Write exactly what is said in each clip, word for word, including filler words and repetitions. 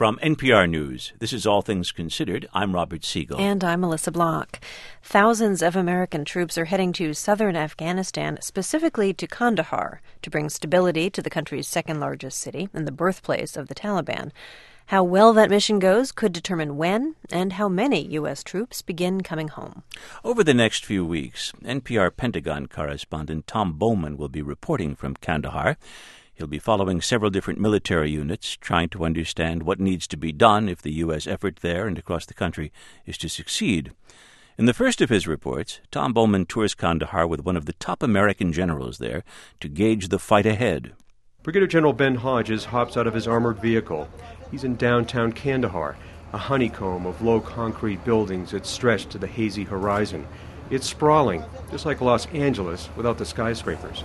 From N P R News, this is All Things Considered. I'm Robert Siegel. And I'm Melissa Block. Thousands of American troops are heading to southern Afghanistan, specifically to Kandahar, to bring stability to the country's second-largest city and the birthplace of the Taliban. How well that mission goes could determine when and how many U S troops begin coming home. Over the next few weeks, N P R Pentagon correspondent Tom Bowman will be reporting from Kandahar. He'll be following several different military units, trying to understand what needs to be done if the U S effort there and across the country is to succeed. In the first of his reports, Tom Bowman tours Kandahar with one of the top American generals there to gauge the fight ahead. Brigadier General Ben Hodges hops out of his armored vehicle. He's in downtown Kandahar, a honeycomb of low concrete buildings that stretch to the hazy horizon. It's sprawling, just like Los Angeles without the skyscrapers.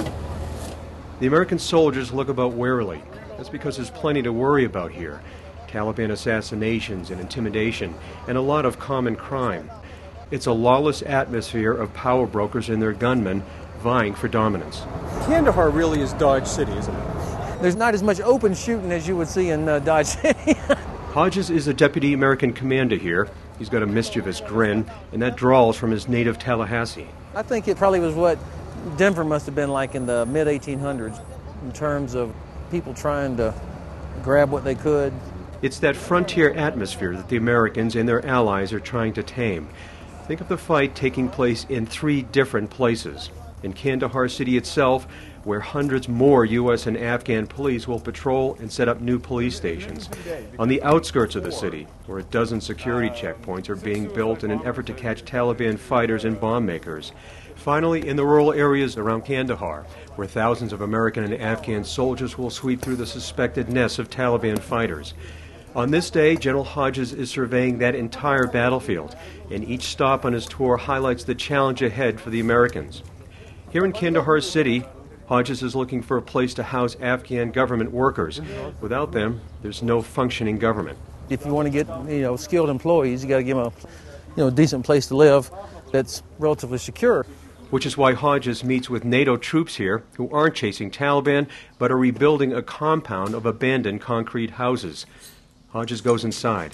The American soldiers look about warily. That's because there's plenty to worry about here. Taliban assassinations and intimidation, and a lot of common crime. It's a lawless atmosphere of power brokers and their gunmen vying for dominance. Kandahar really is Dodge City, isn't it? There's not as much open shooting as you would see in uh, Dodge City. Hodges is a deputy American commander here. He's got a mischievous grin, and that draws from his native Tallahassee. I think it probably was what Denver must have been like in the mid eighteen hundreds in terms of people trying to grab what they could. It's that frontier atmosphere that the Americans and their allies are trying to tame. Think of the fight taking place in three different places. In Kandahar city itself, where hundreds more U S and Afghan police will patrol and set up new police stations. On the outskirts of the city, where a dozen security checkpoints are being built in an effort to catch Taliban fighters and bomb makers. Finally, in the rural areas around Kandahar, where thousands of American and Afghan soldiers will sweep through the suspected nests of Taliban fighters. On this day, General Hodges is surveying that entire battlefield, and each stop on his tour highlights the challenge ahead for the Americans. Here in Kandahar city, Hodges is looking for a place to house Afghan government workers. Without them, there's no functioning government. If you want to get, you know, skilled employees, you got to give them a, you know, decent place to live that's relatively secure. Which is why Hodges meets with NATO troops here who aren't chasing Taliban, but are rebuilding a compound of abandoned concrete houses. Hodges goes inside.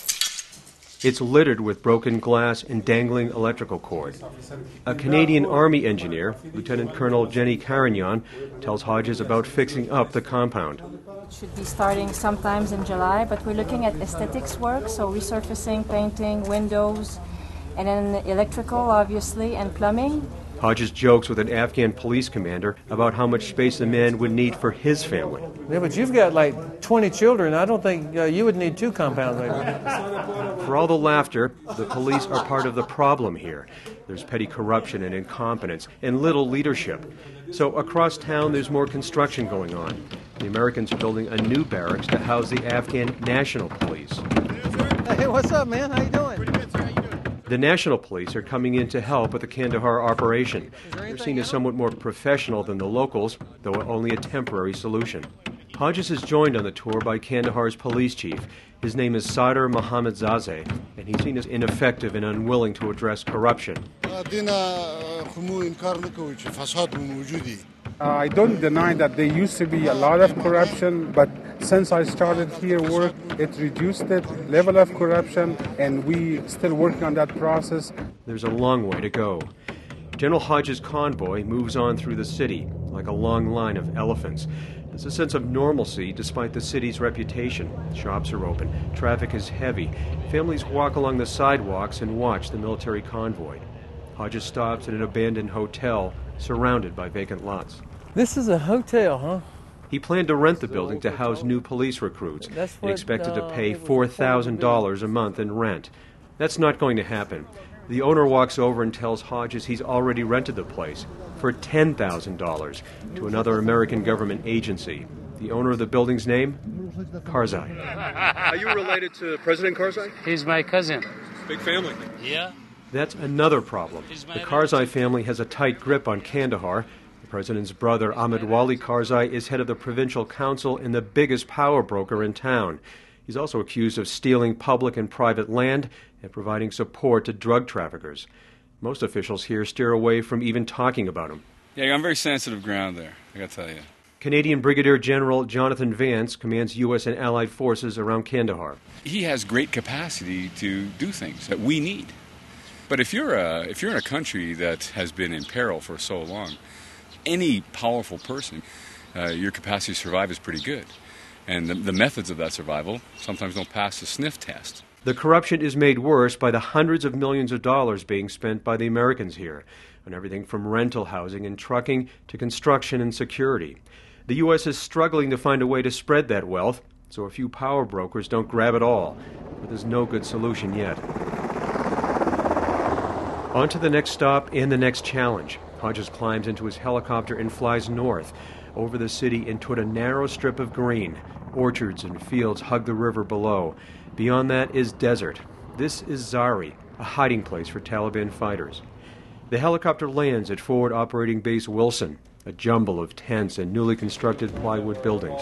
It's littered with broken glass and dangling electrical cord. A Canadian Army engineer, Lieutenant Colonel Jenny Carignan, tells Hodges about fixing up the compound. It should be starting sometimes in July, but we're looking at aesthetics work, so resurfacing, painting, windows, and then electrical, obviously, and plumbing. Hodges jokes with an Afghan police commander about how much space the man would need for his family. Yeah, but you've got like twenty children. I don't think uh, you would need two compounds. For all the laughter, the police are part of the problem here. There's petty corruption and incompetence and little leadership. So across town, there's more construction going on. The Americans are building a new barracks to house the Afghan National Police. Hey, what's up, man? How you doing? The National Police are coming in to help with the Kandahar operation. They're seen as somewhat more professional than the locals, though only a temporary solution. Hodges is joined on the tour by Kandahar's police chief. His name is Sadr Mohammadzadeh, and he's seen as ineffective and unwilling to address corruption. Uh, I don't deny that there used to be a lot of corruption, but since I started here work, it reduced the level of corruption, and we still working on that process. There's a long way to go. General Hodges' convoy moves on through the city like a long line of elephants. There's a sense of normalcy despite the city's reputation. Shops are open, traffic is heavy. Families walk along the sidewalks and watch the military convoy. Hodges stops at an abandoned hotel surrounded by vacant lots. This is a hotel, huh? He planned to rent the building to house new police recruits and expected to pay four thousand dollars a month in rent. That's not going to happen. The owner walks over and tells Hodges he's already rented the place for ten thousand dollars to another American government agency. The owner of the building's name? Karzai. Are you related to President Karzai? He's my cousin. Big family. Yeah. That's another problem. The Karzai family has a tight grip on Kandahar. The president's brother, Ahmed Wali Karzai, is head of the provincial council and the biggest power broker in town. He's also accused of stealing public and private land and providing support to drug traffickers. Most officials here steer away from even talking about him. Yeah, I'm very sensitive ground there, I gotta tell you. Canadian Brigadier General Jonathan Vance commands U S and Allied forces around Kandahar. He has great capacity to do things that we need. But if you're a, if you're in a country that has been in peril for so long, any powerful person, uh, your capacity to survive is pretty good. And the, the methods of that survival sometimes don't pass the sniff test. The corruption is made worse by the hundreds of millions of dollars being spent by the Americans here on everything from rental housing and trucking to construction and security. The U S is struggling to find a way to spread that wealth, so a few power brokers don't grab it all. But there's no good solution yet. On to the next stop and the next challenge. Hodges climbs into his helicopter and flies north, over the city and toward a narrow strip of green. Orchards and fields hug the river below. Beyond that is desert. This is Zari, a hiding place for Taliban fighters. The helicopter lands at Forward Operating Base Wilson, a jumble of tents and newly constructed plywood buildings.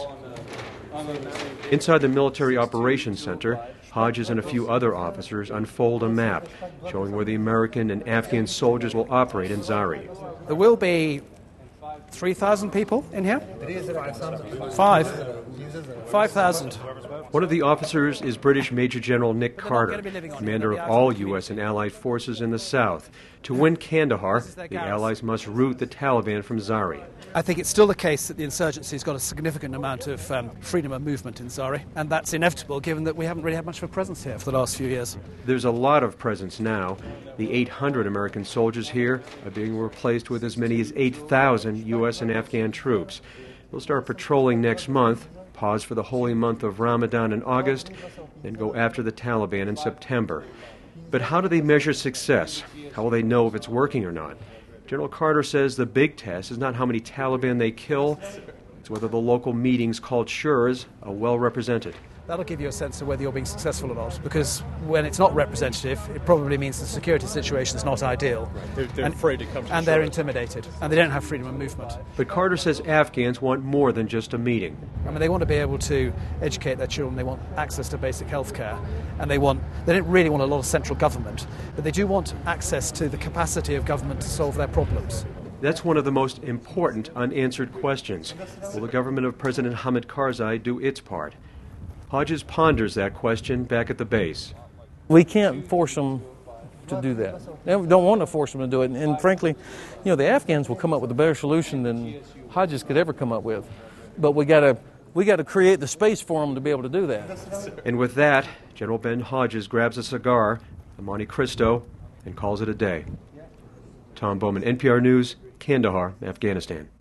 Inside the Military Operations Center, Hodges and a few other officers unfold a map showing where the American and Afghan soldiers will operate in Zari. There will be three thousand people in here? Five. five thousand. One of the officers is British Major General Nick Carter, commander of all U S and Allied forces in the south. To win Kandahar, the Allies must rout the Taliban from Zari. I think it's still the case that the insurgency's got a significant amount of um, freedom of movement in Zari, and that's inevitable given that we haven't really had much of a presence here for the last few years. There's a lot of presence now. The eight hundred American soldiers here are being replaced with as many as eight thousand U S and Afghan troops. They'll start patrolling next month, pause for the holy month of Ramadan in August, then go after the Taliban in September. But how do they measure success? How will they know if it's working or not? General Carter says the big test is not how many Taliban they kill, it's whether the local meetings called shurs are well represented. That'll give you a sense of whether you're being successful or not, because when it's not representative, it probably means the security situation is not ideal. Right. They're, they're and, afraid to come to And the they're shore. intimidated, and they don't have freedom of movement. But Carter says Afghans want more than just a meeting. I mean, they want to be able to educate their children, they want access to basic health care, and they want, they don't really want a lot of central government, but they do want access to the capacity of government to solve their problems. That's one of the most important unanswered questions. Will the government of President Hamid Karzai do its part? Hodges ponders that question back at the base. We can't force them to do that. They don't want to force them to do it. And, and frankly, you know, the Afghans will come up with a better solution than Hodges could ever come up with. But we got to we got to create the space for them to be able to do that. And with that, General Ben Hodges grabs a cigar, a Monte Cristo, and calls it a day. Tom Bowman, N P R News, Kandahar, Afghanistan.